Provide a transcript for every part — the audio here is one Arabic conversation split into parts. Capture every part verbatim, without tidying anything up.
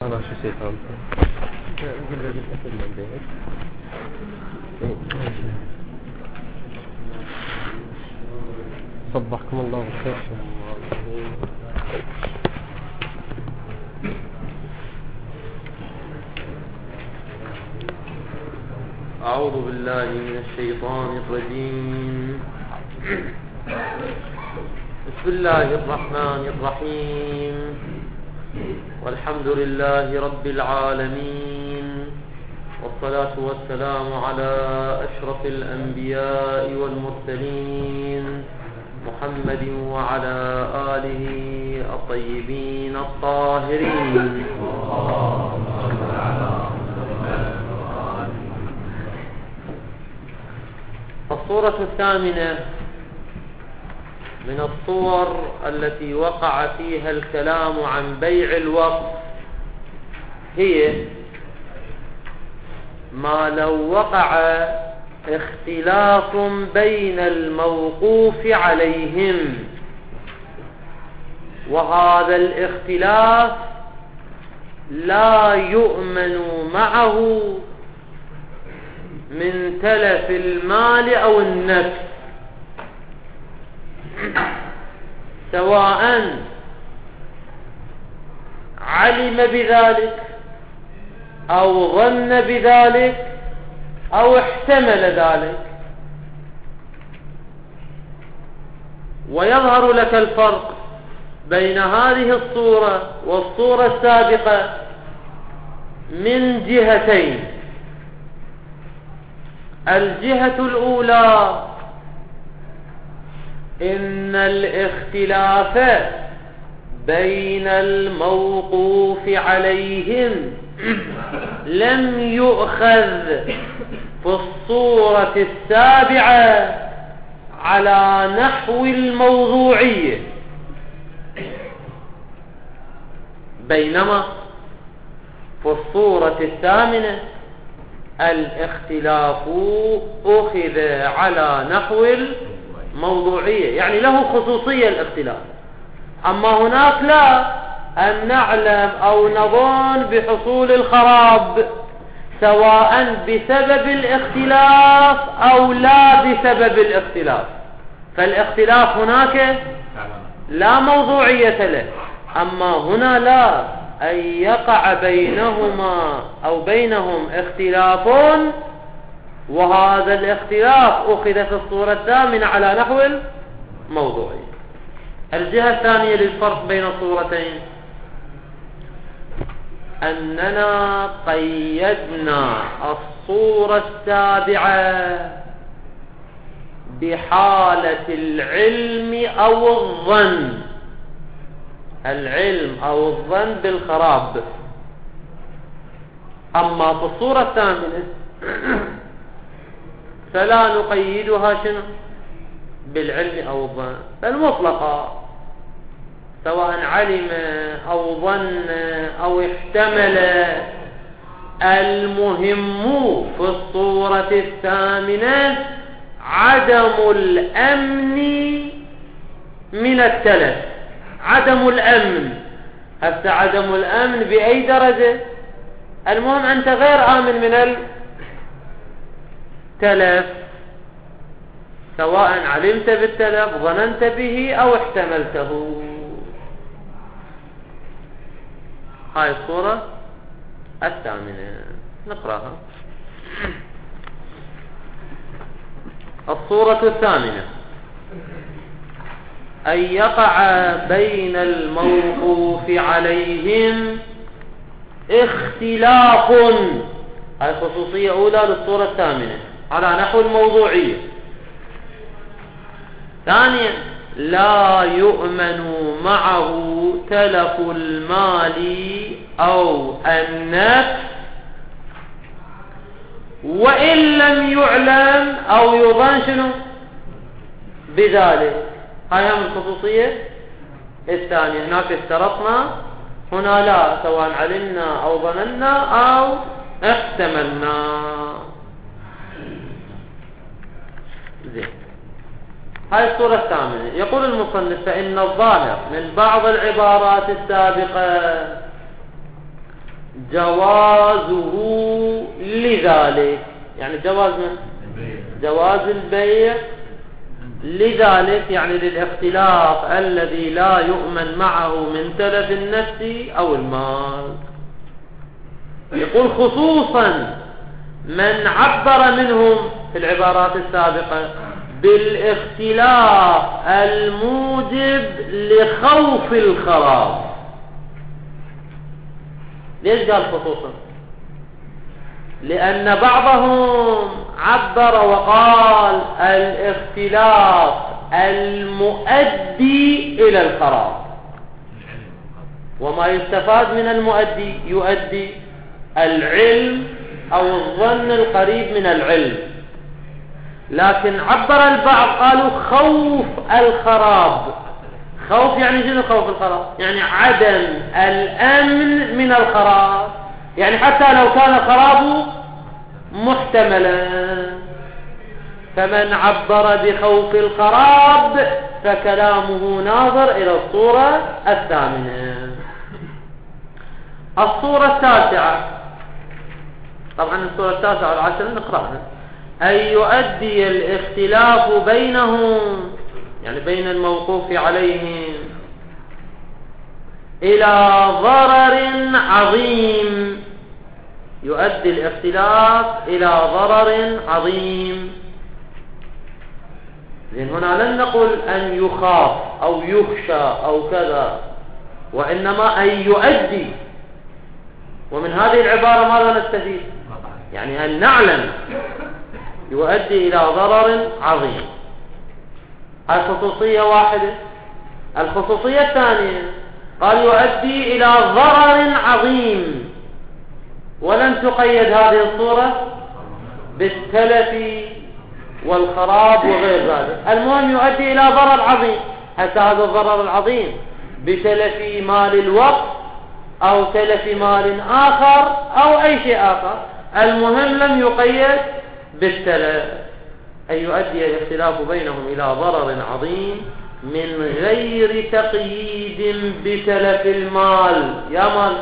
أنا شو سيفهم صبحكم الله بالخير. أعوذ بالله من الشيطان الرجيم. بسم الله الرحمن الرحيم. والحمد لله رب العالمين، والصلاة والسلام على أشرف الأنبياء والمرسلين محمد وعلى آله الطيبين الطاهرين. الصورة الثامنة من الصور التي وقع فيها الكلام عن بيع الوقف هي ما لو وقع اختلاف بين الموقوف عليهم، وهذا الاختلاف لا يؤمن معه من تلف المال أو النفس، سواء علم بذلك أو ظن بذلك أو احتمل ذلك. ويظهر لك الفرق بين هذه الصورة والصورة السابقة من جهتين. الجهة الأولى إن الاختلاف بين الموقوف عليهم لم يؤخذ في الصورة السابعة على نحو الموضوعية، بينما في الصورة الثامنة الاختلاف أخذ على نحو الموضوعية، يعني له خصوصية الاختلاف. أما هناك لا أن نعلم أو نظن بحصول الخراب سواء بسبب الاختلاف أو لا بسبب الاختلاف، فالاختلاف هناك لا موضوعية له. أما هنا لا، أن يقع بينهما أو بينهم اختلاف، وهذا الاختلاف أخذ في الصورة الثامنة على نحو الموضوعي. الجهة الثانية للفرق بين الصورتين أننا قيدنا الصورة السابعة بحالة العلم أو الظن، العلم أو الظن بالخراب. أما في الصورة الثامنة فلا نقيدها شنو بالعلم أو الظن، بل مطلقة، سواء علم أو ظن أو احتمل. المهم في الصورة الثامنة عدم الأمن من التلف، عدم الأمن. هسه عدم الأمن بأي درجة؟ المهم أنت غير آمن من التلف، سواء علمت بالتلف، ظننت به أو احتملته. هاي الصورة الثامنة نقرأها. الصورة الثامنة أن يقع بين الموقوف عليهم اختلاف، هاي خصوصية أولى للصورة الثامنة على نحو الموضوعية. ثانيا لا يؤمن معه تلف المال أو النفس، وإن لم يعلم أو يظن شنو بذلك. هاي هم الخصوصية الثانية. هناك اشترطنا، هنا لا، سواء علمنا أو ظننا أو احتملنا. زين، هاي الصورة الثامنة. يقول المصنف: فإن الظاهر من بعض العبارات السابقة جوازه لذلك، يعني جواز من جواز البيع لذلك، يعني للاختلاف الذي لا يؤمن معه من تلف النفس أو المال. يقول خصوصا من عبر منهم في العبارات السابقة بالاختلاف الموجب لخوف الخراب. ليش قال خصوصا؟ لأن بعضهم عبر وقال الاختلاف المؤدي إلى الخراب، وما يستفاد من المؤدي يؤدي العلم أو الظن القريب من العلم. لكن عبر البعض قالوا خوف الخراب. خوف يعني شنو خوف الخراب؟ يعني عدم الأمن من الخراب، يعني حتى لو كان الخراب محتملا. فمن عبر بخوف الخراب فكلامه ناظر إلى الصورة الثامنة. الصورة التاسعة، طبعا الصورة التاسعة والعاشرة نقرأها، أن يؤدي الاختلاف بينهم، يعني بين الموقوف عليهم، إلى ضرر عظيم. يؤدي الاختلاف إلى ضرر عظيم. لأن هنا لن نقول أن يخاف أو يخشى أو كذا، وإنما أن يؤدي. ومن هذه العبارة ماذا نستفيد؟ يعني أن نعلم يؤدي إلى ضرر عظيم. الخصوصية واحدة. الخصوصية الثانية قال يؤدي إلى ضرر عظيم، ولن تقيد هذه الصورة بالتلف والخراب وغير ذلك. المهم يؤدي إلى ضرر عظيم. حتى هذا الضرر العظيم بتلف مال الوقت أو تلف مال آخر أو أي شيء آخر، المهم لم يقيد بالتلف. أن يؤدي الاختلاف بينهم إلى ضرر عظيم من غير تقييد بتلف المال. يا مال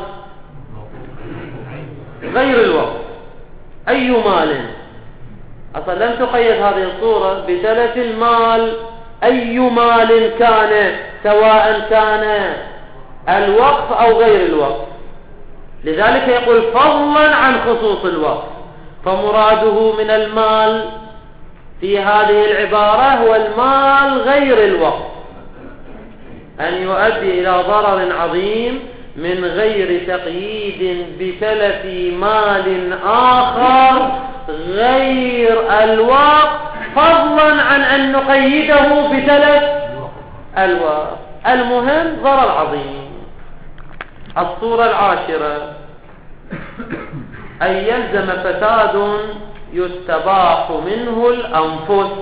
غير الوقت، أي مال. أصلا لم تقيد هذه الصورة بتلف المال، أي مال كان، سواء كان الوقف أو غير الوقف. لذلك يقول فضلا عن خصوص الوقف، فمراده من المال في هذه العبارة هو المال غير الوقف. أن يؤدي إلى ضرر عظيم من غير تقييد بتلف مال آخر غير الوقف، فضلا عن أن نقيده بتلف الوقف. المهم ضرر عظيم. الصورة العاشرة أن يلزم فساد يستباح منه الأنفس.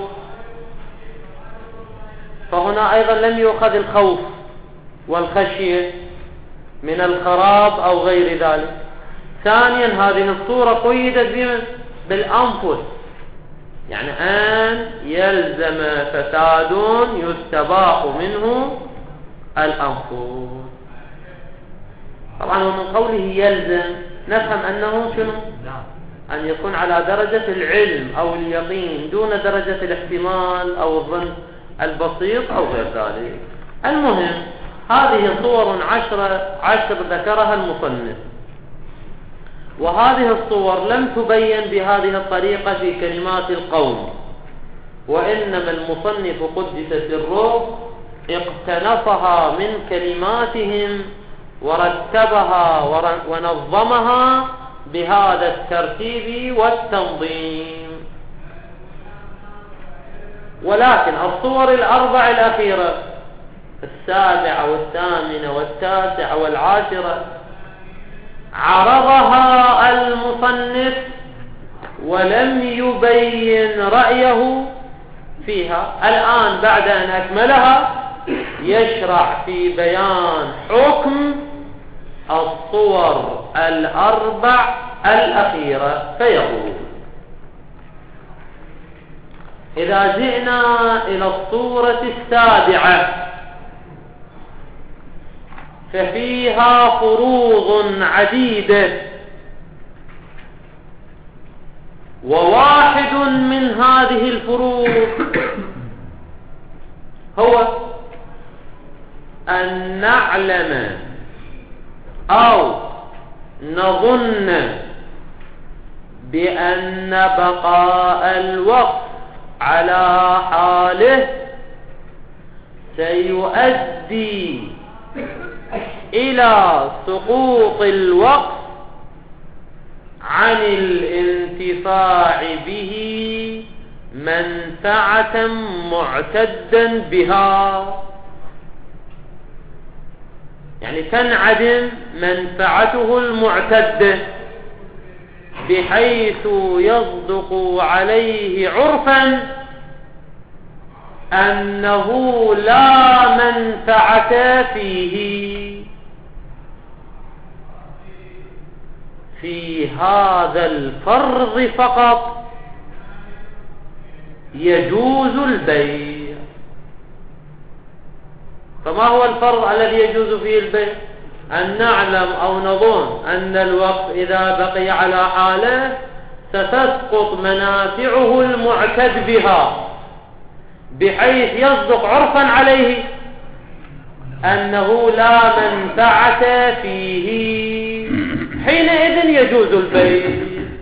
فهنا أيضا لم يؤخذ الخوف والخشية من الخراب أو غير ذلك. ثانيا هذه الصورة قيدت بالأنفس، يعني أن يلزم فساد يستباح منه الأنفس. طبعا ومن قوله يلزم نفهم أنه شنو؟ أن يكون على درجة العلم أو اليقين دون درجة الاحتمال أو الظن البسيط أو غير ذلك. المهم هذه صور عشر عشر ذكرها المصنف، وهذه الصور لم تبين بهذه الطريقة في كلمات القوم، وإنما المصنف قدس سره اقتنصها من كلماتهم ورتبها ونظمها بهذا الترتيب والتنظيم. ولكن الصور الأربع الأخيرة، السابعة والثامنة والتاسعة والعاشرة، عرضها المصنف ولم يبين رأيه فيها. الآن بعد أن أكملها يشرع في بيان حكم الصور الأربع الأخيرة، فيقول: إذا جئنا إلى الصورة السابعة ففيها فروض عديدة، وواحد من هذه الفروض هو أن نعلم أو نظن بأن بقاء الوقت على حاله سيؤدي إلى سقوط الوقت عن الانتفاع به منفعة معتدا بها، يعني تنعدم منفعته المعتدة بحيث يصدق عليه عرفا أنه لا منفعة فيه. في هذا الفرض فقط يجوز البيع. فما هو الفرض الذي يجوز فيه البيع؟ أن نعلم أو نظن أن الوقت إذا بقي على حاله ستسقط منافعه المعتد بها بحيث يصدق عرفا عليه أنه لا منفعة فيه، حينئذ يجوز البيع.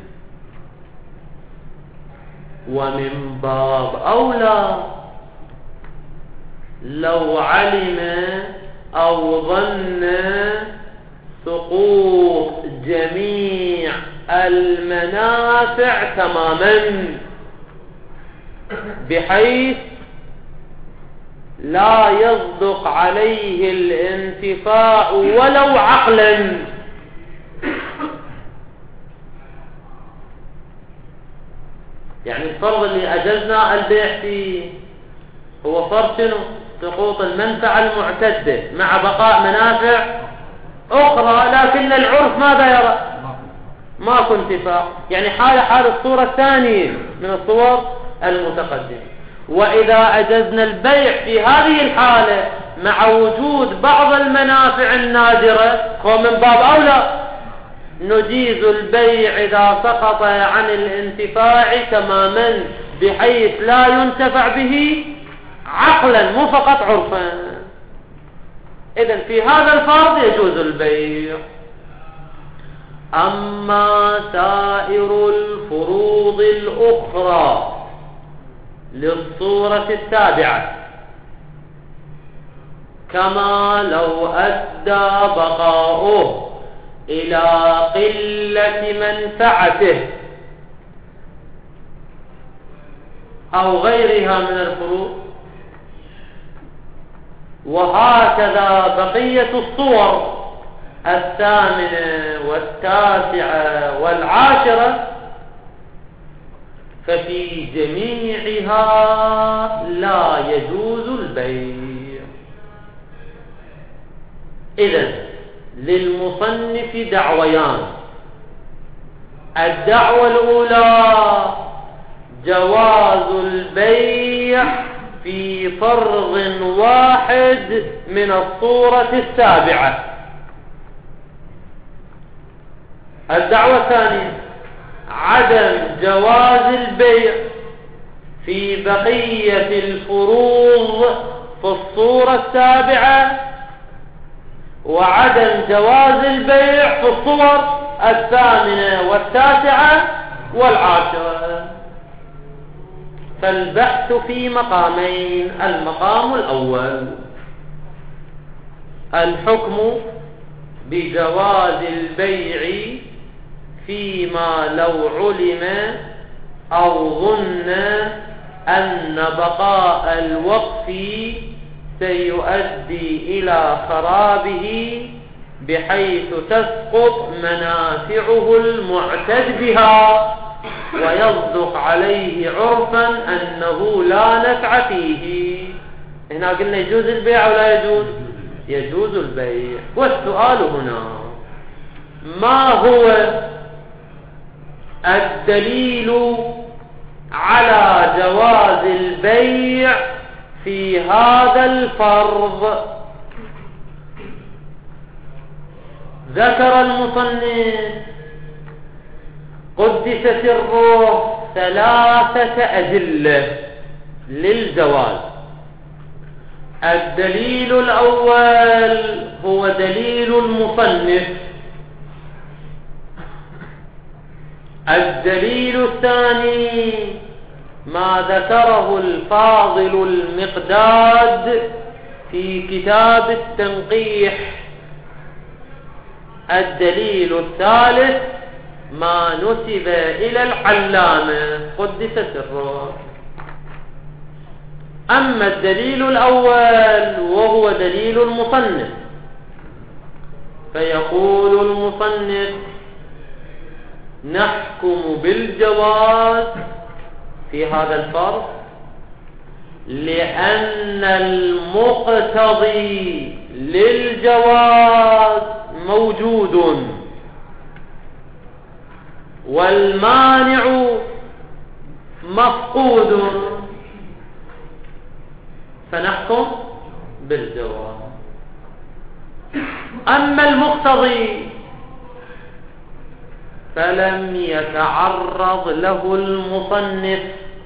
ومن باب أولى لو علم أو ظن سقوط جميع المنافع تماما بحيث لا يصدق عليه الانتفاع ولو عقلا. يعني الفرض اللي أجزنا البيع فيه هو فرض شنو؟ سقوط المنفعة المعتدة مع بقاء منافع أخرى، لكن العرف ماذا يرى؟ ماكو انتفاع، يعني حال حال الصورة الثانية من الصور المتقدمة. وإذا أجزنا البيع في هذه الحالة مع وجود بعض المنافع النادرة هو من باب أولى نجيز البيع إذا سقط عن الانتفاع تماما بحيث لا ينتفع به عقلا مو فقط عرفا. إذن في هذا الفرض يجوز البيع. أما سائر الفروض الأخرى للصورة التابعة كما لو أدى بقاؤه إلى قلة منفعته أو غيرها من الفروض، وهكذا بقية الصور الثامنة والتاسعة والعاشرة، ففي جميعها لا يجوز البيع. إذن للمصنف دعويان: الدعوة الأولى جواز البيع في فرض واحد من الصورة السابعة. الدعوة الثانية عدم جواز البيع في بقية الفروض في الصورة السابعة، وعدم جواز البيع في الصور الثامنة والتاسعة والعاشرة. فالبحث في مقامين: المقام الأول الحكم بجواز البيع فيما لو علم أو ظن أن بقاء الوقف سيؤدي إلى خرابه بحيث تسقط منافعه المعتد بها ويصدق عليه عرفا أنه لا نفع فيه. هنا قلنا يجوز البيع أو لا يجوز؟ يجوز البيع. والسؤال هنا: ما هو الدليل على جواز البيع في هذا الفرض؟ ذكر المصنف قدس سره ثلاثة أدلة للجواز. الدليل الأول هو دليل المصنف. الدليل الثاني ما ذكره الفاضل المقداد في كتاب التنقيح. الدليل الثالث ما نسب إلى العلامة قدس سره. أما الدليل الأول وهو دليل المصنف فيقول المصنف نحكم بالجواز في هذا الفرض لأن المقتضي للجواز موجود والمانع مفقود، فنحكم بالجواز. أما المقتضي فلم يتعرض له المصنف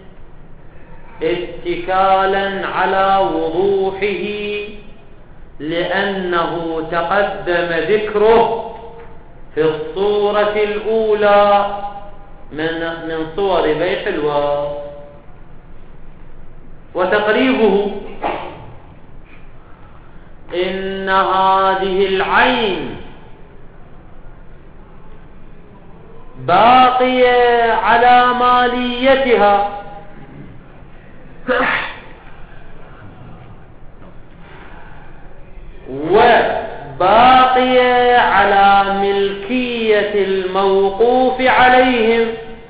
اتكالا على وضوحه لأنه تقدم ذكره في الصورة الأولى من من صور بيع الوصف. وتقريبه إن هذه العين باقية على ماليتها وباقية على ملكية الموقوف عليهم.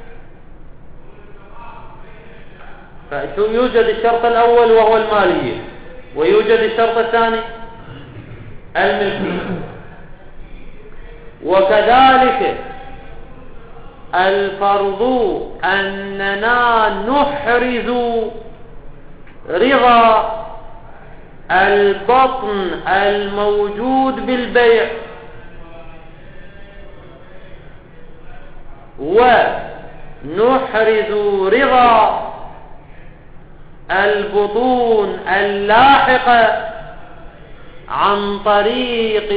فيوجد الشرط الأول وهو المالية، ويوجد الشرط الثاني الملكية. وكذلك الفرض أننا نحرز رضا البطن الموجود بالبيع ونحرز رضا البطون اللاحقة عن طريق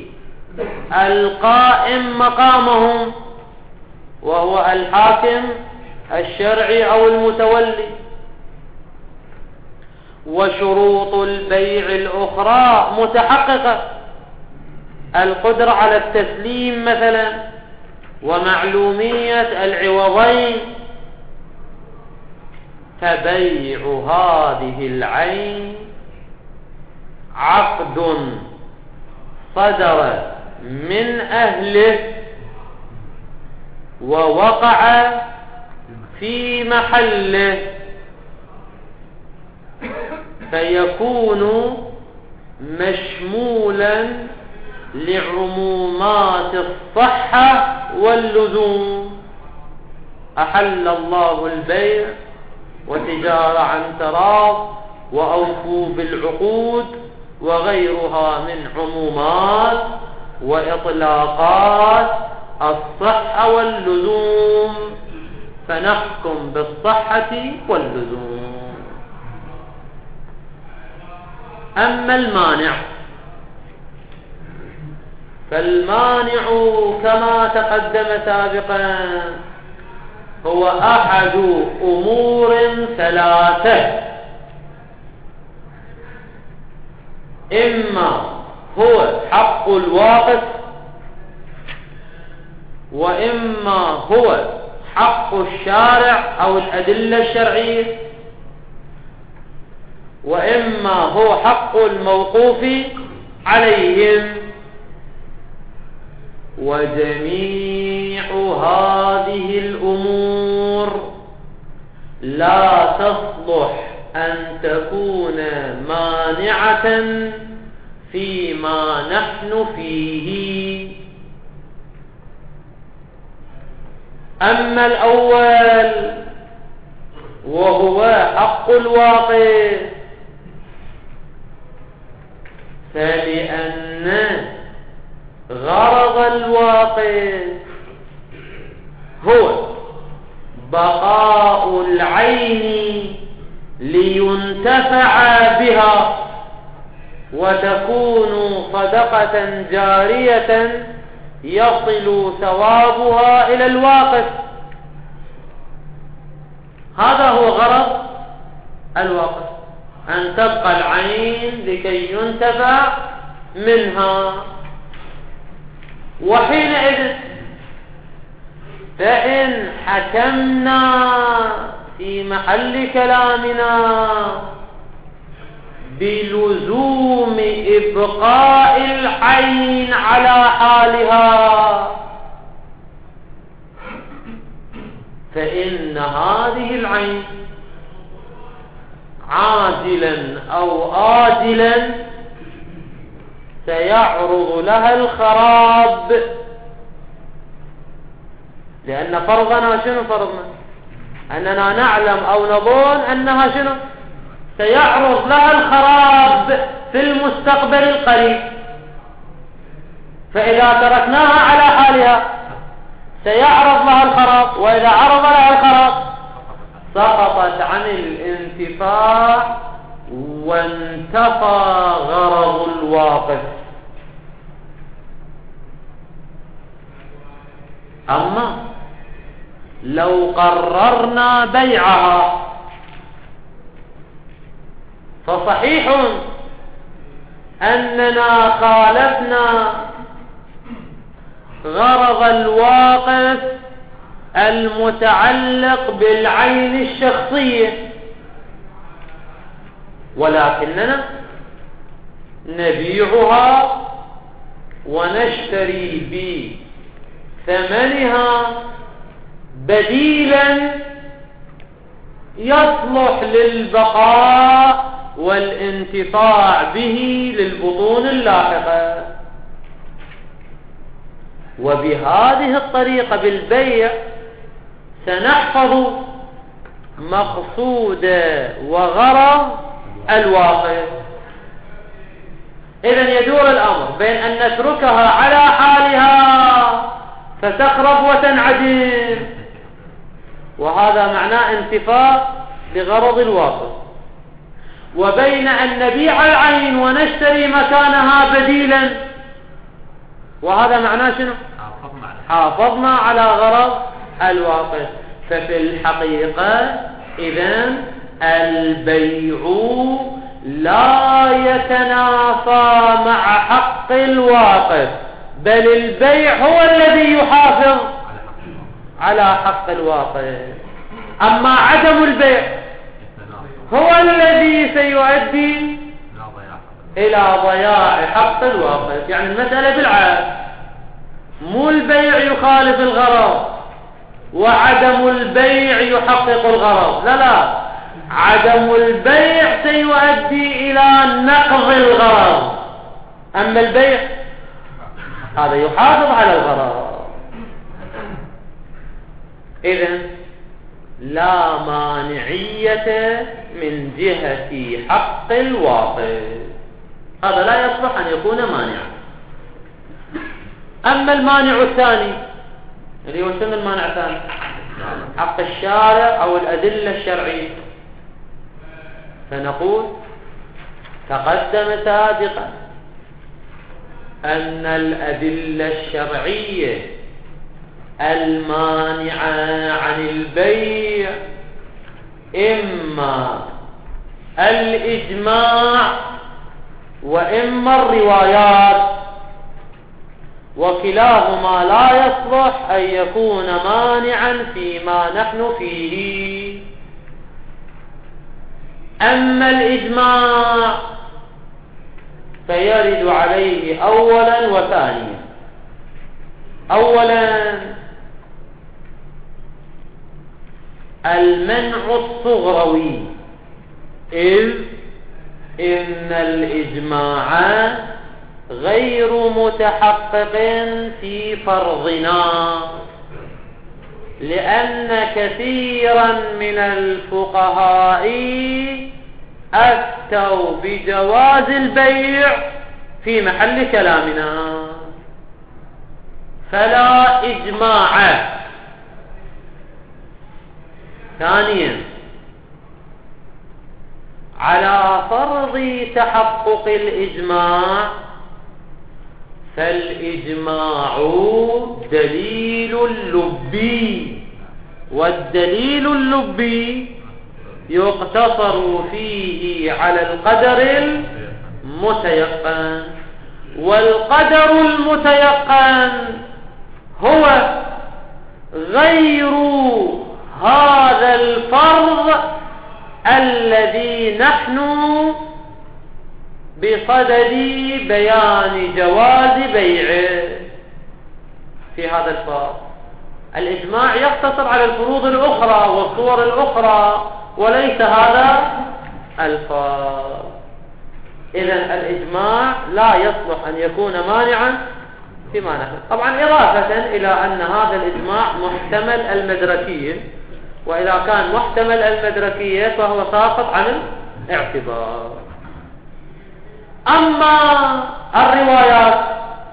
القائم مقامهم وهو الحاكم الشرعي أو المتولي. وشروط البيع الأخرى متحققة، القدرة على التسليم مثلا ومعلومية العوضين. فبيع هذه العين عقد صدر من أهله ووقع في محله، فيكون مشمولا لعمومات الصحة واللزوم. أحل الله البيع وتجارة عن تراض وأوفوا بالعقود وغيرها من عمومات وإطلاقات الصحة واللزوم، فنحكم بالصحة واللزوم. أما المانع فالمانع كما تقدم سابقا هو أحد أمور ثلاثة: إما هو حق الواقف، وإما هو حق الشارع أو الأدلة الشرعية، وإما هو حق الموقوف عليهم. وجميع هذه الأمور لا تصلح أن تكون مانعة فيما نحن فيه. أما الأول وهو حق الواقع فلأن غرض الواقف هو بقاء العين لينتفع بها وتكون صدقة جارية يصل ثوابها إلى الواقف. هذا هو غرض الواقف، أن تبقى العين لكي ينتفع منها. وحينئذ فإن حكمنا في محل كلامنا بلزوم إبقاء العين على حالها فإن هذه العين عاجلا أو آجلا سيعرض لها الخراب. لأن فرضنا شنو؟ فرضنا أننا نعلم أو نظن أنها شنو؟ سيعرض لها الخراب في المستقبل القريب. فإذا تركناها على حالها سيعرض لها الخراب، وإذا عرض لها الخراب سقطت عن الانتفاع وانتفى غرض الواقف. أما لو قررنا بيعها فصحيح أننا خالفنا غرض الواقف المتعلق بالعين الشخصية، ولكننا نبيعها ونشتري بثمنها بديلا يصلح للبقاء والانتفاع به للبطون اللاحقة. وبهذه الطريقة بالبيع سنحفظ مقصود وغرض الواقف. إذن يدور الأمر بين أن نتركها على حالها فتخرب وتنعدم، وهذا معناه انتفاء لغرض الواقف، وبين أن نبيع العين ونشتري مكانها بديلا، وهذا معناه شنو؟ حافظنا على غرض الواقف. ففي الحقيقة إذن البيع لا يتنافى مع حق الواقف، بل البيع هو الذي يحافظ على حق الواقف. أما عدم البيع هو الذي سيؤدي إلى ضياع حق الواقف. يعني المسألة بالعكس، مو البيع يخالف الغرض وعدم البيع يحقق الغرض، لا لا، عدم البيع سيؤدي إلى نقض الغرض، أما البيع هذا يحافظ على الغرض. إذن لا مانعية من جهة حق الواقف، هذا لا يصلح أن يكون مانعا. أما المانع الثاني اللي هو شنو المانع الثاني؟ حق الشارع أو الأدلة الشرعية، فنقول تقدم سابقا أن الأدلة الشرعية المانعة عن البيع إما الإجماع وإما الروايات، وكلاهما لا يصلح أن يكون مانعا فيما نحن فيه. أما الإجماع فيرد عليه أولا وثانيا. أولا المنع الصغروي، إذ إن الإجماع غير متحقق في فرضنا، لأن كثيرا من الفقهاء أفتوا بجواز البيع في محل كلامنا. فلا إجماع. ثانيا على فرض تحقق الإجماع فالإجماع دليل لبي، والدليل اللبي يقتصر فيه على القدر المتيقن، والقدر المتيقن هو غير هذا الفرض الذي نحن بصدد بيان جواز بيعه. في هذا الفرض الإجماع يقتصر على الفروض الأخرى والصور الأخرى وليس هذا الفرض. إذن الإجماع لا يصلح أن يكون مانعا فيما نحن. طبعا إضافة إلى أن هذا الإجماع محتمل المدركية، وإذا كان محتمل المدركية فهو ساقط عن الاعتبار. أما الروايات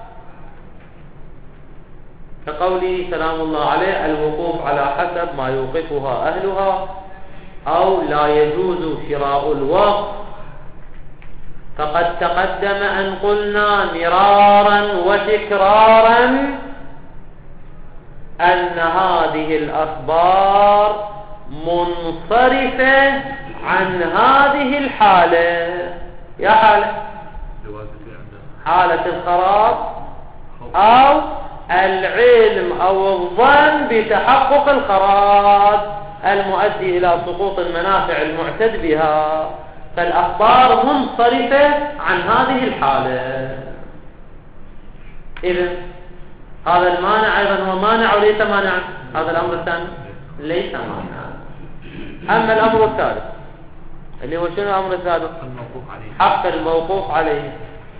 كقوله سلام الله عليه الوقوف على حسب ما يوقفها أهلها، أو لا يجوز شراء الوقف، فقد تقدم أن قلنا مرارا وتكرارا أن هذه الأخبار منصرفة عن هذه الحالة. يا حالة حالة الخراب أو العلم أو الظن بتحقق الخراب المؤدي إلى سقوط المنافع المعتد بها، فالأخبار منصرفة عن هذه الحالة. إذن هذا المانع أيضا هو مانع وليس مانعا. هذا الأمر الثاني ليس مانعا. أما الأمر الثالث اللي هو شنو الأمر الثالث؟ حق الموقوف عليه.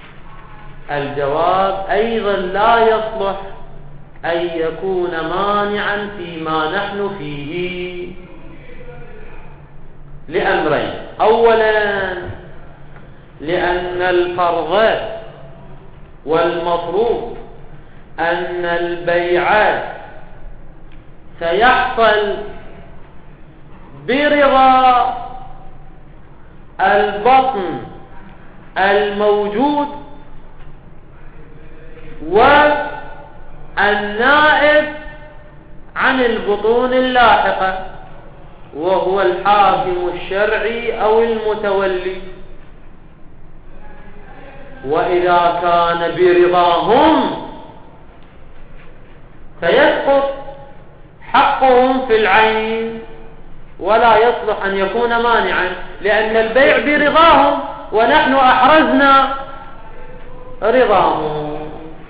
الجواب أيضا لا يصلح أن يكون مانعا فيما نحن فيه لأمرين. أولا لأن الفرض والمفروض أن البيع سيحصل برضا البطن الموجود والنائب عن البطون اللاحقة، وهو الحاكم الشرعي أو المتولي. وإذا كان برضاهم فيسقط حقهم في العين ولا يصلح أن يكون مانعا، لأن البيع برضاهم ونحن أحرزنا رضاهم.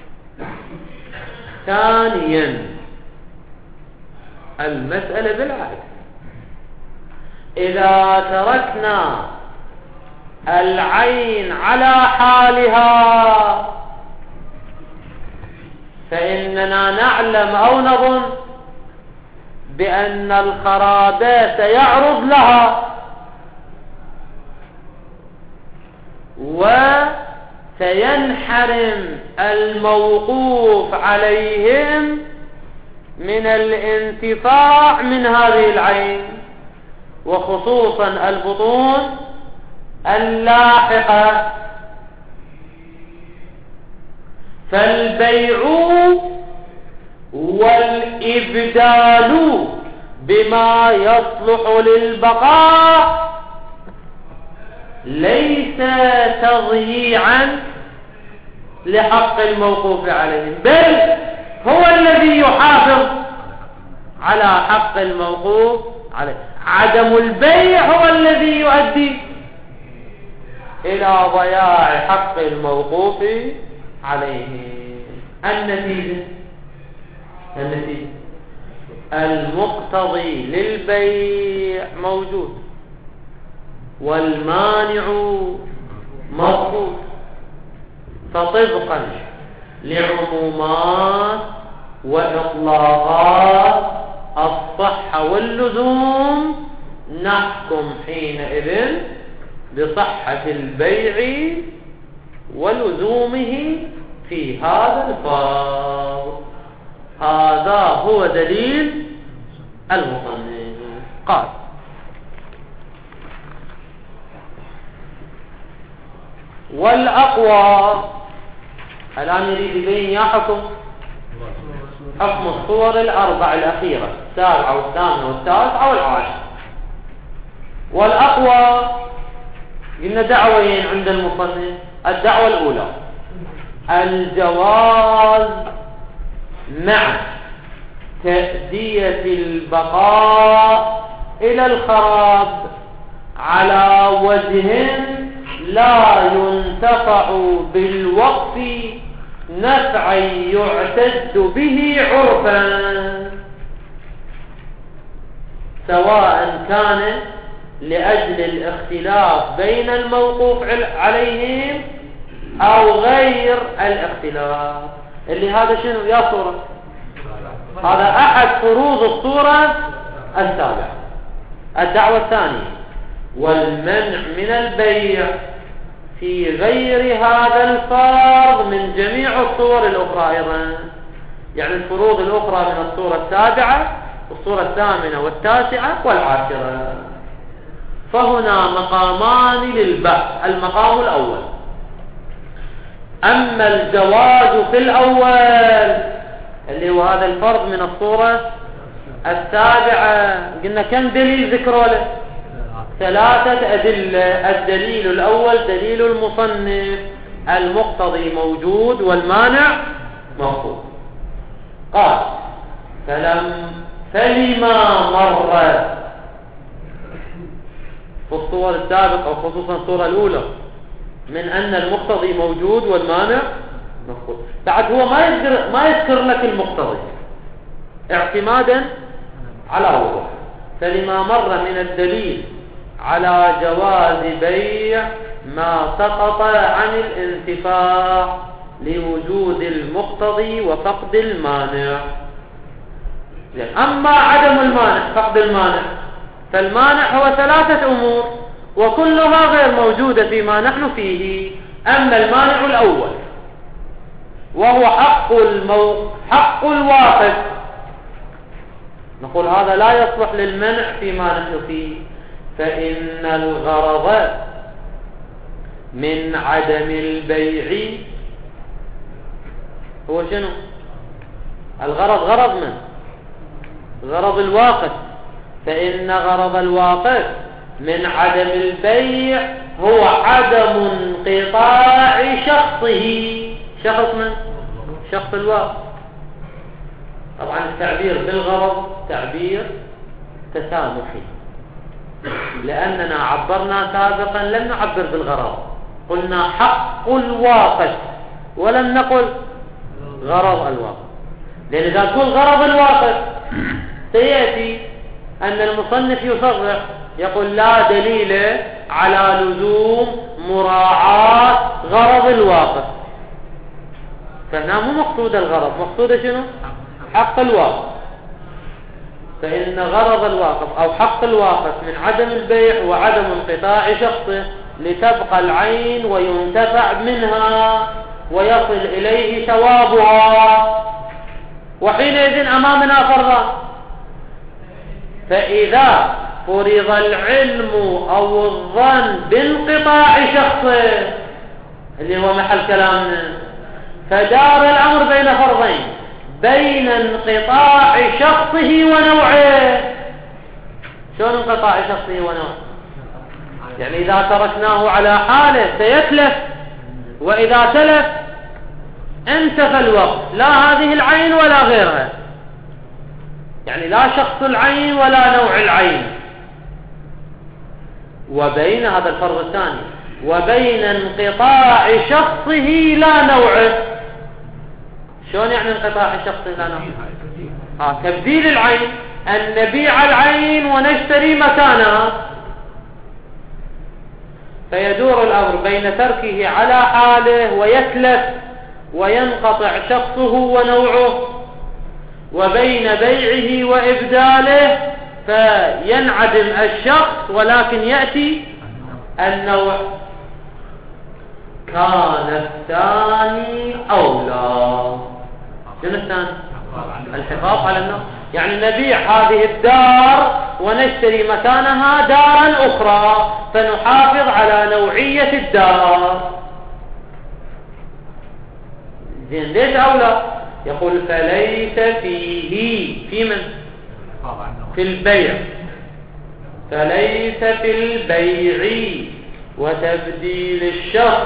ثانيا المسألة بالعكس، إذا تركنا العين على حالها فإننا نعلم أو نظن بأن الخراب سيعرض لها وسينحرم الموقوف عليهم من الانتفاع من هذه العين، وخصوصا البطون اللاحقة. فالبيع والإبدال بما يصلح للبقاء ليس تضييعا لحق الموقوف عليهم، بل هو الذي يحافظ على حق الموقوف عليه. عدم البيع هو الذي يؤدي إلى ضياع حق الموقوف عليه. النتيجة النتيجة المقتضي للبيع موجود والمانع مرفوض، فطبقا لعمومات وإطلاقات الصحة واللزوم نحكم حينئذ بصحة البيع ولزومه في هذا الفرض. هذا هو دليل المصنف. قال والأقوى، الآن يريد يبين يا حكم حكم الصور الأربع الأخيرة، السابعة والثامنة والتاسعة والعاشرة. والأقوى قلنا دعوين عند المصنف. الدعوة الأولى الجواز مع تأدية البقاء إلى الخراب على وجه لا ينتفع بالوقف نفعا يعتد به عرفا، سواء كان لأجل الاختلاف بين الموقوف عليهم أو غير الاختلاف. اللي هذا شنو يا صورة؟ هذا أحد فروض الصورة السابعة. الدعوة الثانية والمنع من البيع في غير هذا الفرض من جميع الصور الأخرى أيضا، يعني الفروض الأخرى من الصورة السابعة والصورة الثامنة والتاسعة والعاشرة. فهنا مقامان للبحث. المقام الأول أما الجواز في الأول اللي هو هذا الفرض من الصورة السابعة، قلنا كم دليل ذكروا له؟ ثلاثة أدلة. الدليل الأول دليل المصنف، المقتضي موجود والمانع موجود. قال فلم فلما مر في الصور السابقة وخصوصا الصورة الأولى من أن المقتضي موجود والمانع موجود، بعد هو ما يذكر ما يذكر لك المقتضي اعتمادا على وضوح. فلما مر من الدليل على جواز بيع ما سقط عن الانتفاع لوجود المقتضي وفقد المانع. أما عدم المانع فقد المانع، فالمانع هو ثلاثة أمور وكلها غير موجودة فيما نحن فيه. أما المانع الأول وهو حق المو... حق الواقف، نقول هذا لا يصلح للمنع فيما نحن فيه، فإن الغرض من عدم البيع هو شنو؟ الغرض غرض من؟ غرض الواقف. فإن غرض الواقف من عدم البيع هو عدم انقطاع شخصه. شخص من؟ شخص الواقف. طبعا التعبير بالغرض تعبير تسامحي، لأننا عبرنا سابقا لم نعبر بالغرض، قلنا حق الواقف ولم نقل غرض الواقف. لأن إذا تقول غرض الواقف سيأتي أن المصنف يصرح يقول لا دليل على لزوم مراعاة غرض الواقف، فهنا مو مقصود الغرض، مقصود شنو؟ حق الواقف. فإن غرض الواقف أو حق الواقف من عدم البيع وعدم انقطاع شخصه لتبقى العين وينتفع منها ويصل إليه ثوابها. وحينئذ أمامنا فرضان، فإذا فرض العلم أو الظن بانقطاع شخصه اللي هو محل كلامنا، فدار الأمر بين فرضين، بين انقطاع شخصه ونوعه. شلون انقطاع شخصه ونوعه؟ يعني إذا تركناه على حاله سيتلف، وإذا تلف انتفى الوقت، لا هذه العين ولا غيرها، يعني لا شخص العين ولا نوع العين. وبين هذا الفرض الثاني وبين انقطاع شخصه لا نوعه. شلون يعني انقطاع شخصه لا نوعه؟ ها تبديل العين، أن نبيع العين ونشتري مكانها. فيدور الأمر بين تركه على حاله ويتلف وينقطع شخصه ونوعه، وبين بيعه وإبداله فينعدم الشخص ولكن يأتي النوع. كان الثاني أولى. شنو الثاني؟ الحفاظ على النار، يعني نبيع هذه الدار ونشتري مكانها دارا أخرى فنحافظ على نوعية الدار. زين ليش أولى؟ يقول فليس فيه في من؟ في البيع، فليس في البيع وتبديل الشخص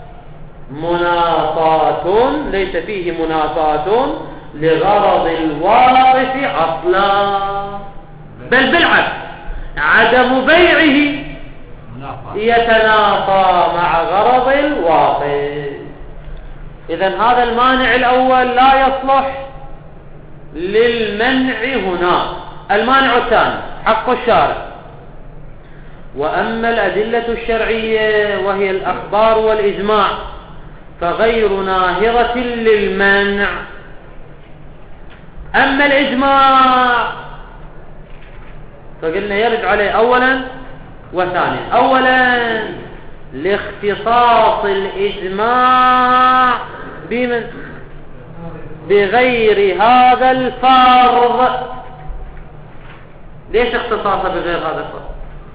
مناطات، ليس فيه مناطات لغرض الواقف أصلا، بل بالعكس عدم بيعه يتنافى مع غرض الواقف. إذن هذا المانع الأول لا يصلح للمنع هنا. المانع الثاني حق الشارع. وأما الأدلة الشرعية وهي الأخبار والإجماع فغير ناهرة للمنع. أما الإجماع فقلنا يرد عليه أولا وثانيا. أولا لاختصاص الإجماع بمن؟ بغير هذا الفرض. ليش اختصاصه بغير هذا الفرض؟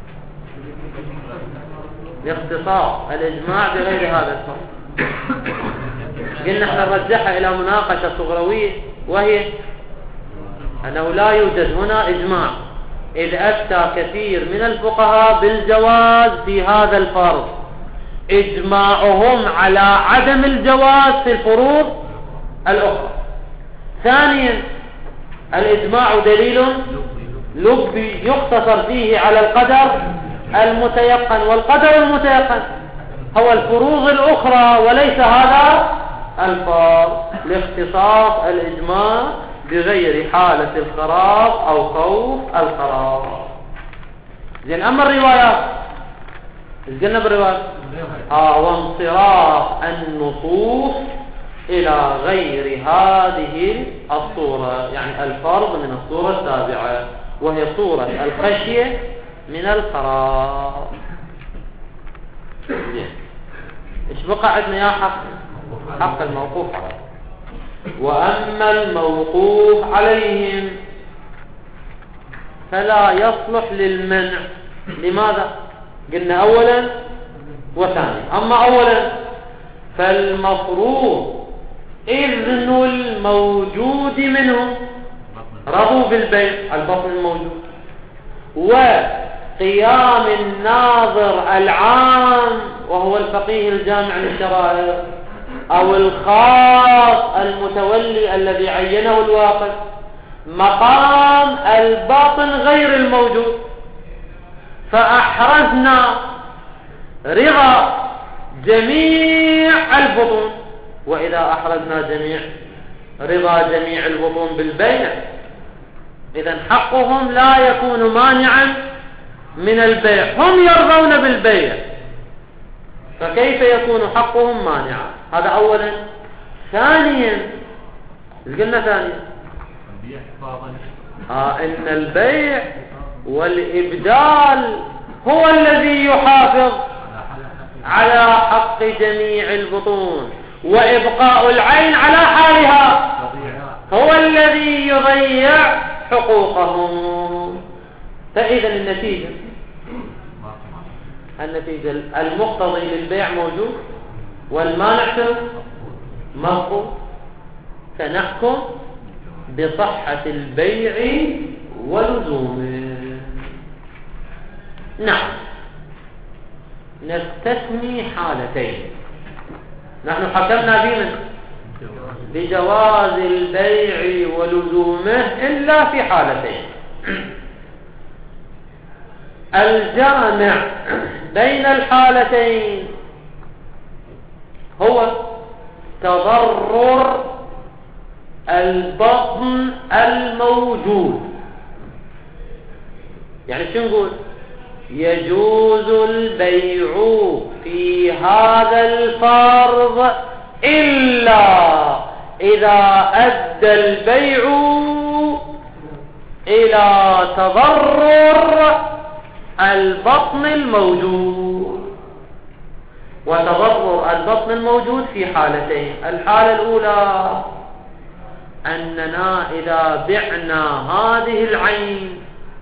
لاختصاص الإجماع بغير هذا الفرض. قلنا احنا نرجعها إلى مناقشة صغروية، وهي أنه لا يوجد هنا إجماع، إذ أفتى كثير من الفقهاء بالجواز في هذا الفرض، إجماعهم على عدم الجواز في الفروض الأخرى. ثانيا الإجماع دليل لبي يقتصر فيه على القدر المتيقن، والقدر المتيقن هو الفروض الأخرى وليس هذا الفرض، لاختصاص الإجماع بغير حالة الخراب أو خوف الخراب. زين أما الروايات إيش قلنا بالروايات؟ آه وانصراف النصوص إلى غير هذه الصورة، يعني الفرض من الصورة السابعة وهي صورة الخشية من الخراب. إيش بقى عندنا يا حق؟ حق الموقوف عليه. وأما الموقوف عليهم فلا يصلح للمنع. لماذا؟ قلنا أولا وثانيا. أما أولا فالمفروض إذن الموجود منه، رضوا بالبيع البطن الموجود، وقيام الناظر العام وهو الفقيه الجامع للشرائع أو الخاص المتولي الذي عينه الواقف مقام الباطن غير الموجود، فأحرزنا رضا جميع البطون. وإذا أحرزنا جميع رضا جميع البطون بالبيع إذن حقهم لا يكون مانعا من البيع، هم يرضون بالبيع فكيف يكون حقهم مانعا؟ هذا أولا. ثانيا ايش قلنا ثانيا؟ آه إن البيع والإبدال هو الذي يحافظ على حق جميع البطون، وإبقاء العين على حالها هو الذي يضيع حقوقهم. فإذا النتيجة النتيجة المقتضي للبيع موجود والمانع مفقود، فنحكم بصحة البيع ولزومه. نعم نستثني حالتين. نحن حكمنا بمن؟ بجواز البيع ولزومه إلا في حالتين. الجامع بين الحالتين هو تضرر البطن الموجود. يعني شو نقول؟ يجوز البيع في هذا الفرض إلا إذا أدى البيع إلى تضرر البطن الموجود. وتضرر البطن الموجود في حالتين. الحالة الأولى أننا إذا بعنا هذه العين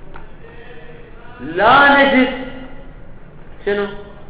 لا نجد شنو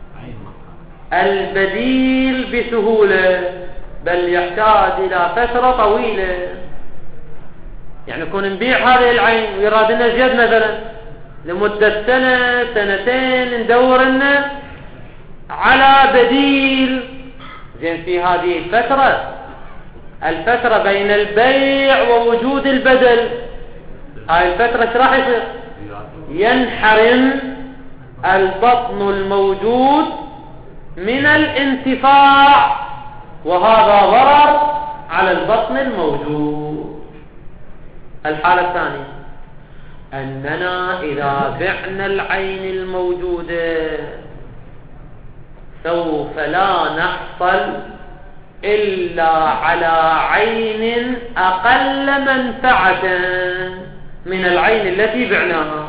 البديل بسهولة، بل يحتاج إلى فترة طويلة. يعني كون نبيع هذه العين ويراد لنا زياد مثلا لمدة سنة سنتين ندور لنا على بديل. زين في هذه الفترة الفترة بين البيع ووجود البدل، هاي الفترة ايش راح يصير؟ ينحرم البطن الموجود من الانتفاع، وهذا ضرر على البطن الموجود. الحالة الثانية أننا إذا بعنا العين الموجودة سوف لا نحصل إلا على عين أقل منفعة من العين التي بعناها.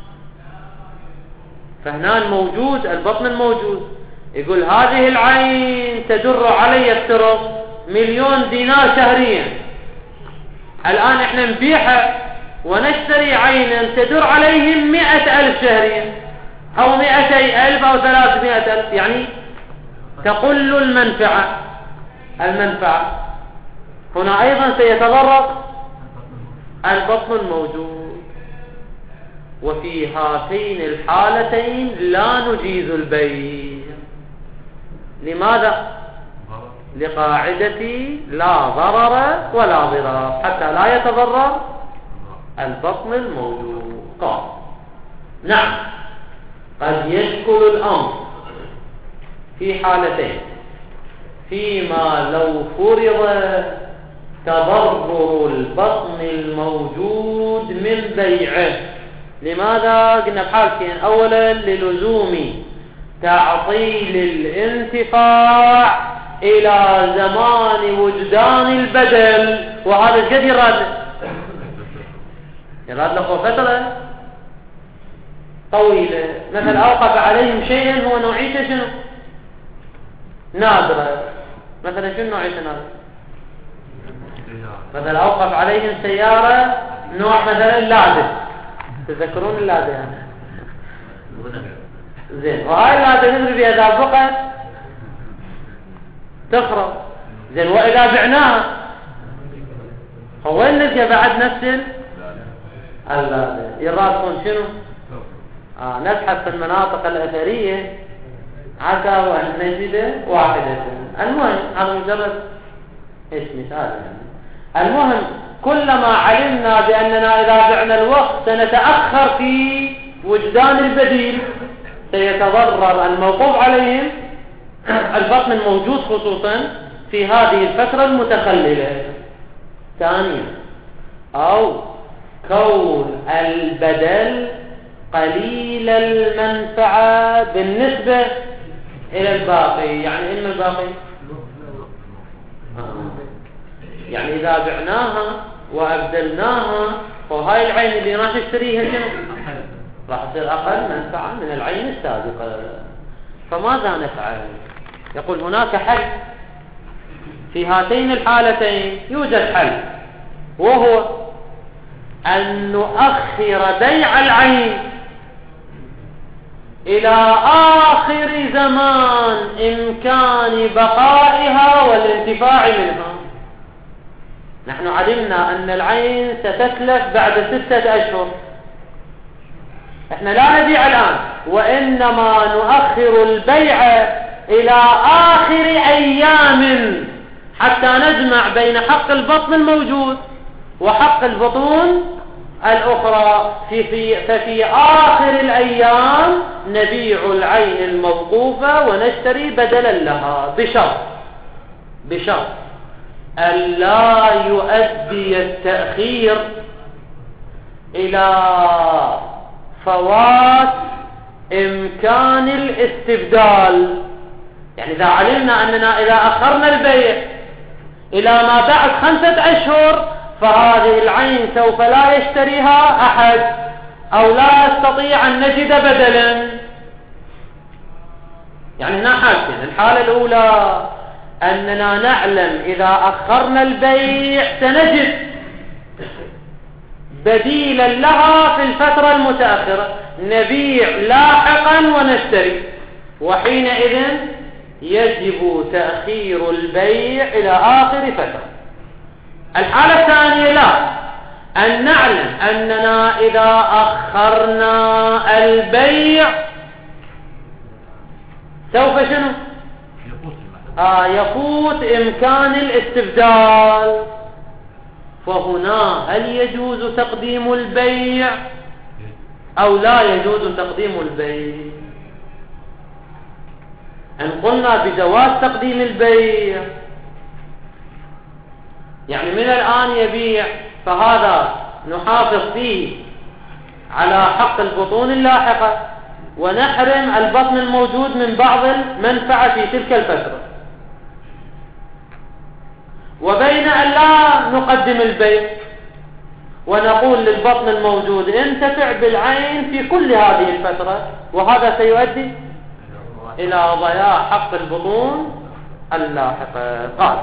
فهنا الموجود البطن الموجود يقول هذه العين تجر علي افترض مليون دينار شهريا، الآن احنا نبيعها ونشتري عينا تجر عليهم مئة ألف شهريا أو مئتي ألف أو ثلاثمائة ألف، يعني تقل المنفعة المنفعة هنا أيضا سيتضرر البطن الموجود. وفي هاتين الحالتين لا نجيز البيع. لماذا؟ لقاعدة لا ضرر ولا ضرار، حتى لا يتضرر البطن الموجود. قال نعم قد يشكل الأمر في حالتين، فيما لو فرض تضرر البطن الموجود من بيعه. لماذا؟ قلنا بحالتين، أولا للزوم تعطيل الانتفاع إلى زمان وجدان البدل، وهذا قد يراد يراد له فترة طويلة. مثل أوقف عليهم شيئا هو نوعيته شنو؟ نادرة. مثلا شنو نوعيته نادرة؟ مثلا أوقف عليهم سيارة نوع مثلا اللادة، تذكرون اللادة يعني؟ زين، وهاي اللادة ندري بها إذا بقت تخرب. زين، وإذا بعناها هو وين نلقى بعد نفس اللادة؟ يرادكم شنو؟ آه نبحث في المناطق الأثرية حتى وأن نجد واحدة. المهم هذا مجرد إيش مثال يعني. المهم كلما علمنا بأننا إذا بعنا الوقت سنتأخر في وجدان البديل سيتضرر الموقوف عليهم البطن الموجود خصوصا في هذه الفترة المتخللة. ثانيا أو كون البدل قليل المنفعة بالنسبة إلى الباقي. يعني إن الباقي يعني إذا بعناها وأبدلناها وهاي العين اللي راح نشتريها شنو؟ راح تصير أقل منفعة من العين السابقة. فماذا نفعل؟ يقول هناك حل في هاتين الحالتين، يوجد حل، وهو أن نؤخر بيع العين إلى آخر زمان إمكان بقائها والانتفاع منها. نحن علمنا أن العين ستتلف بعد ستة أشهر، احنا لا نبيع الآن، وإنما نؤخر البيع إلى آخر أيام حتى نجمع بين حق البطن الموجود وحق البطون الأخرى. في في ففي آخر الأيام نبيع العين الموقوفة ونشتري بدلا لها، بشرط بشرط ألا يؤدي التأخير إلى فوات إمكان الاستبدال. يعني إذا علمنا أننا إذا أخرنا البيع إلى ما بعد خمسة أشهر فهذه العين سوف لا يشتريها أحد أو لا يستطيع أن نجد بدلا. يعني هنا حالتين، الحالة الأولى أننا نعلم إذا أخرنا البيع سنجد بديلا لها في الفترة المتأخرة، نبيع لاحقا ونشتري، وحينئذ يجب تأخير البيع إلى آخر فترة. الحالة الثانية لا، أن نعلم أننا إذا أخرنا البيع سوف شنو؟ آه يفوت إمكان الاستبدال، فهنا هل يجوز تقديم البيع أو لا يجوز تقديم البيع؟ إن قلنا بجواز تقديم البيع يعني من الآن يبيع، فهذا نحافظ فيه على حق البطون اللاحقة ونحرم البطن الموجود من بعض المنفعة في تلك الفترة، وبين أن لا نقدم البيع ونقول للبطن الموجود انتفع بالعين في كل هذه الفترة، وهذا سيؤدي إلى ضياع حق البطون اللاحقة. قال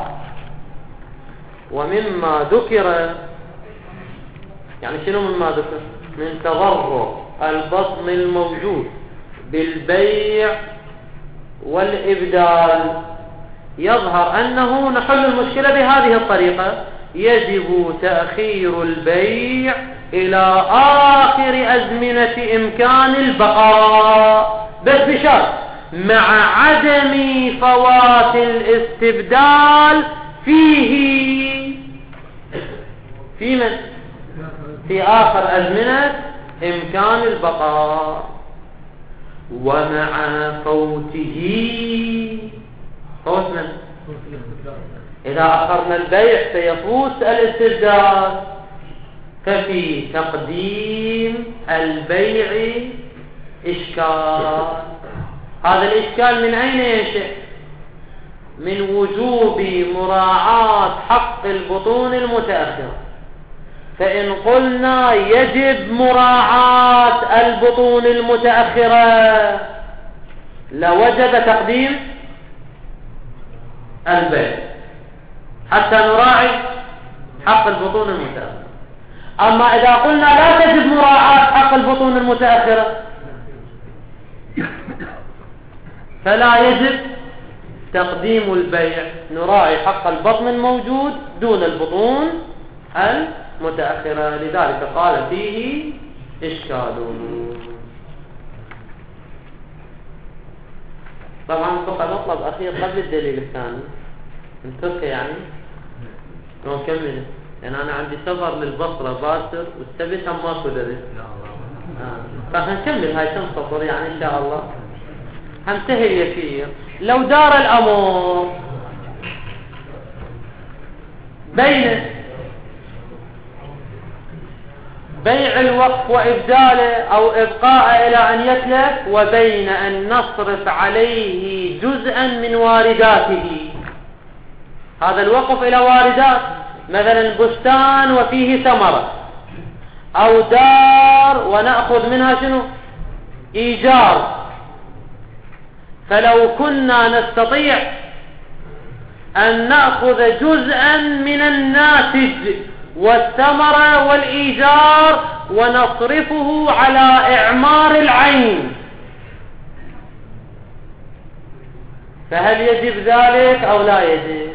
ومما ذكر، يعني شنو مما ذكر؟ من تضرر البطن الموجود بالبيع والإبدال، يظهر أنه نحل المشكلة بهذه الطريقة: يجب تأخير البيع إلى آخر أزمنة إمكان البقاء، بس بشرط مع عدم فوات الاستبدال فيه في من؟ في آخر أزمنة إمكان البقاء، ومع فوته فوت من؟ إذا أخرنا البيع سيفوت الاستبدال، ففي تقديم البيع إشكال. هذا الإشكال من أين ينشأ؟ من وجوب مراعاة حق البطون المتأخرة. فإن قلنا يجب مراعاة البطون المتأخرة لوجب تقديم البيع حتى نراعي حق البطون المتأخرة. أما إذا قلنا لا تجب مراعاة حق البطون المتأخرة فلا يجب تقديم البيع، نراعي حق البطن الموجود دون البطون المتأخرة. لذلك قال فيه إشكال. طبعا فقط مطلب أخير قبل الدليل الثاني نتركه، يعني ونكمل، لأن أنا عندي سفر للبصرة باكر والسبت هم ماكو درس، فهنكمل هاي كم سطر يعني إن شاء الله هنتهي اليسير. لو دار الأمر بين بيع الوقف وإبداله أو إبقاء إلى أن يتلف، وبين أن نصرف عليه جزءا من وارداته. هذا الوقف إلى واردات، مثلا بستان وفيه ثمرة، أو دار ونأخذ منها شنو؟ إيجار. فلو كنا نستطيع أن نأخذ جزءا من الناتج والثمرة والإيجار ونصرفه على إعمار العين، فهل يجب ذلك أو لا يجب؟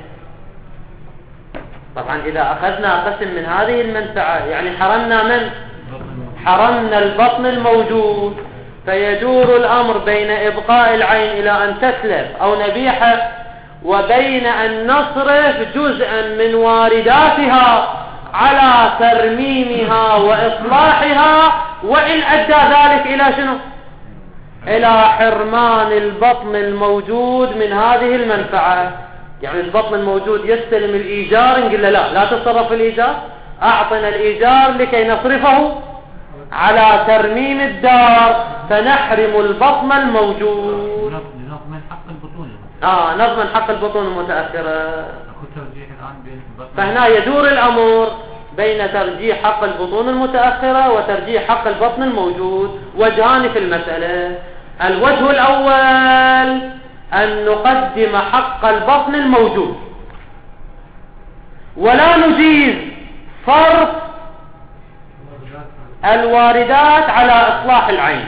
طبعا إذا أخذنا قسم من هذه المنفعة يعني حرمنا من؟ حرمنا البطن الموجود، فيدور الأمر بين إبقاء العين إلى أن تتلف أو نبيحة، وبين أن نصرف جزءا من وارداتها على ترميمها وإصلاحها، وإن أدى ذلك إلى شنو؟ إلى حرمان البطن الموجود من هذه المنفعة. يعني البطن الموجود يستلم الإيجار، نقول له لا لا تصرف الإيجار، أعطنا الإيجار لكي نصرفه على ترميم الدار، فنحرم البطن الموجود. نضمن حق البطون آه نضمن حق البطون المتأخرة. فهنا يدور الأمر بين ترجيح حق البطون المتأخرة وترجيح حق البطن الموجود، وجهان في المسألة. الوجه الأول أن نقدم حق البطن الموجود، ولا نجيز فرض الواردات على إصلاح العين.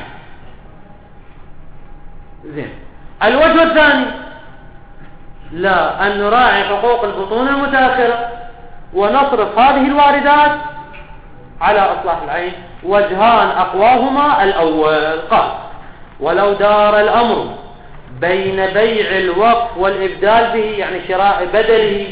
زين. الوجه الثاني لا، أن نراعي حقوق البطون المتأخرة ونصرف هذه الواردات على إصلاح العين. وجهان أقواهما الأول. قال: ولو دار الأمر بين بيع الوقف والإبدال به، يعني شراء بدله،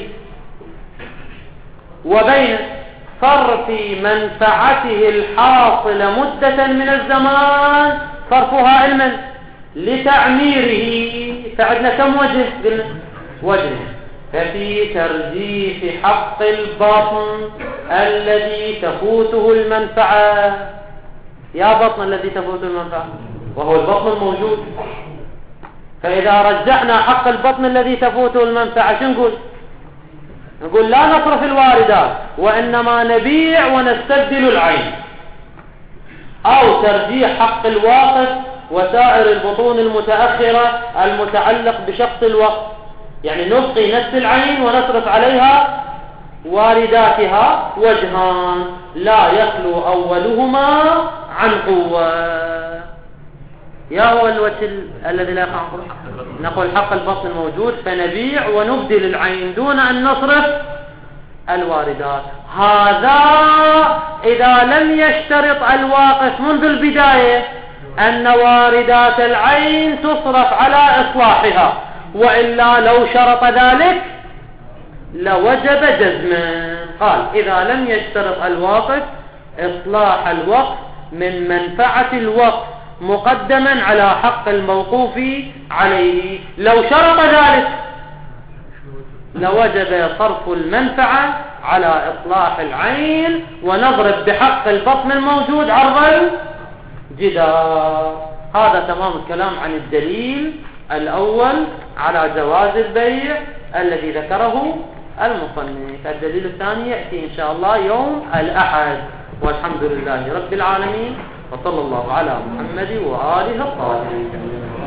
وبين صرف منفعته الحاصلة مدة من الزمان، صرفها علما لتعميره، فعندنا كم وجه؟ وجه. ففي ترجيح حق البطن الذي تفوته المنفعة. يا بطن الذي تفوته المنفعة، وهو البطن الموجود. فإذا رجحنا حق البطن الذي تفوته المنفعة شو نقول؟ نقول لا نصرف الواردات، وإنما نبيع ونستبدل العين. أو ترجيح حق الواقف وسائر البطون المتأخرة المتعلق بشخص الوقف، يعني نبقي نفس العين ونصرف عليها وارداتها. وجهان لا يخلو أولهما عن قوة. يا هو الوجه الذي لا يخلو عن قوة؟ نقول حق البطن موجود فنبيع ونبدل العين دون أن نصرف الواردات. هذا إذا لم يشترط الواقف منذ البداية أن واردات العين تصرف على إصلاحها، وإلا لو شرط ذلك لوجب جزما. قال: إذا لم يشترط الواقف إصلاح الوقف من منفعة الوقف مقدما على حق الموقوف عليه. لو شرط ذلك لوجب صرف المنفعة على إصلاح العين، ونضرب بحق البطن الموجود عرض الجدار. هذا تمام الكلام عن الدليل الأول على جواز البيع الذي ذكره المصنف. الدليل الثاني يأتي إن شاء الله يوم الأحد. والحمد لله رب العالمين، وصلى الله على محمد وآله الطاهرين.